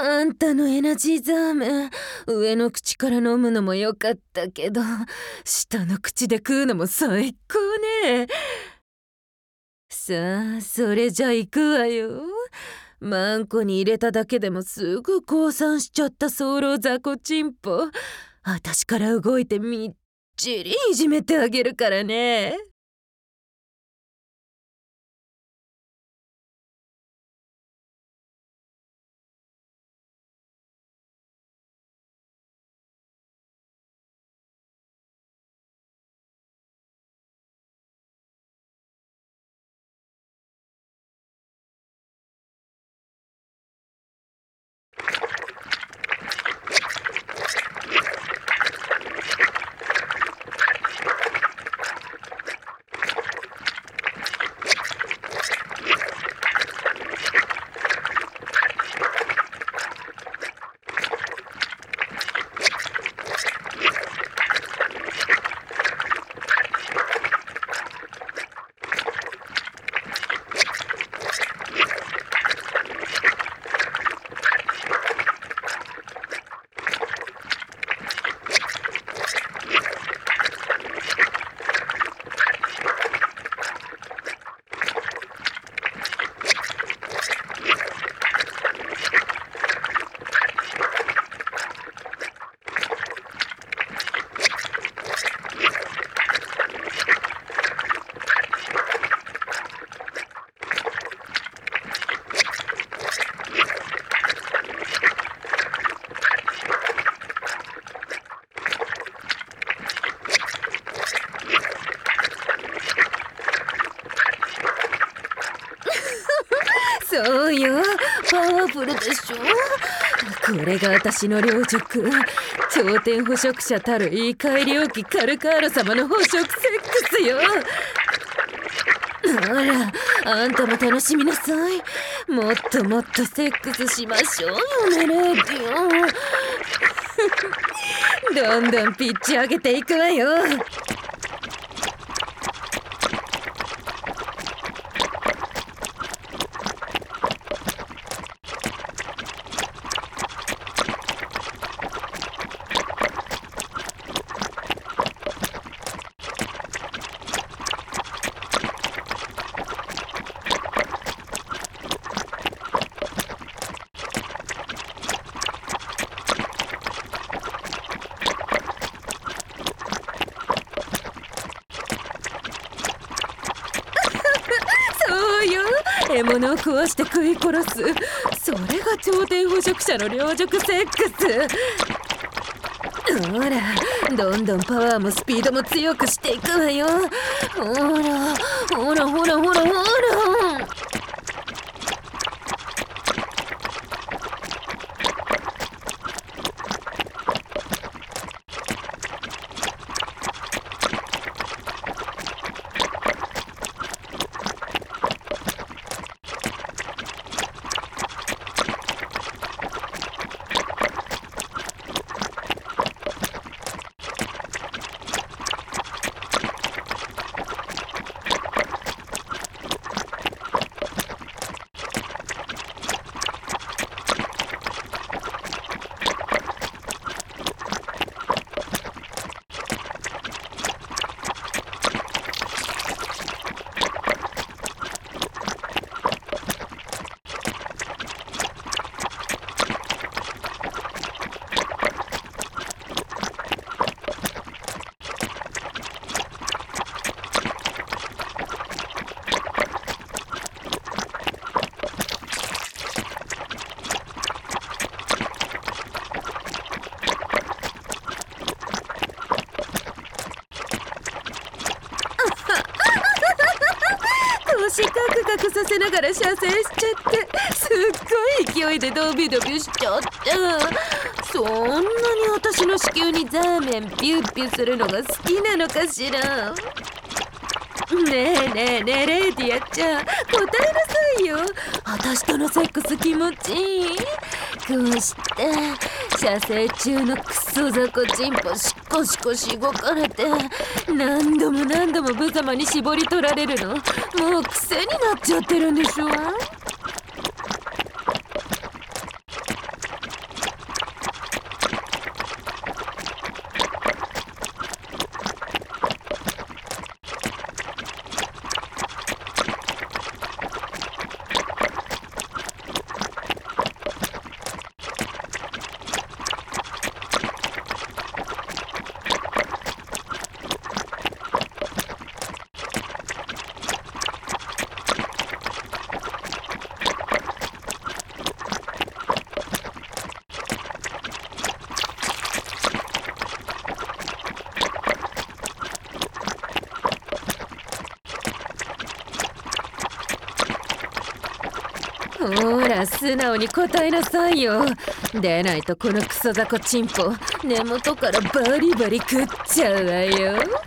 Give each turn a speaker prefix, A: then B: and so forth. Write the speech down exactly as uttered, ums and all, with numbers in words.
A: あんたのエナジーザーメン、上の口から飲むのもよかったけど、下の口で食うのも最高ね。さあ、それじゃ行くわよ。マンコに入れただけでもすぐ降参しちゃった早漏雑魚チンポ。あたしから動いてみっちりいじめてあげるからね。そうよ、パワフルでしょ。これが私の領辱、頂点捕食者たる言い返り置きカルカーロ様の捕食セックスよ。ほら、あんたも楽しみなさい。もっともっとセックスしましょうよね、レディオ。どんどんピッチ上げていくわよ。獲物を壊して食い殺す、それが頂点捕食者の領辱セックス。ほら、どんどんパワーもスピードも強くしていくわよ。ほらほらほらほらほら。腰カクカクさせながら射精しちゃって、すっごい勢いでドビドビしちゃった。そんなに私の子宮にザーメンピュッピュするのが好きなのかしら。ねえねえねえ、レイディアちゃん、答えなさいよ。私とのセックス気持ちいい？こうして射精中のクソ雑魚チンポシコシコしごかれて、何度も何度も無様に絞り取られるの、もう癖になっちゃってるんでしょ。 素直に答えなさいよ。でないとこのクソ雑魚チンポ根元からバリバリ食っちゃうわよ。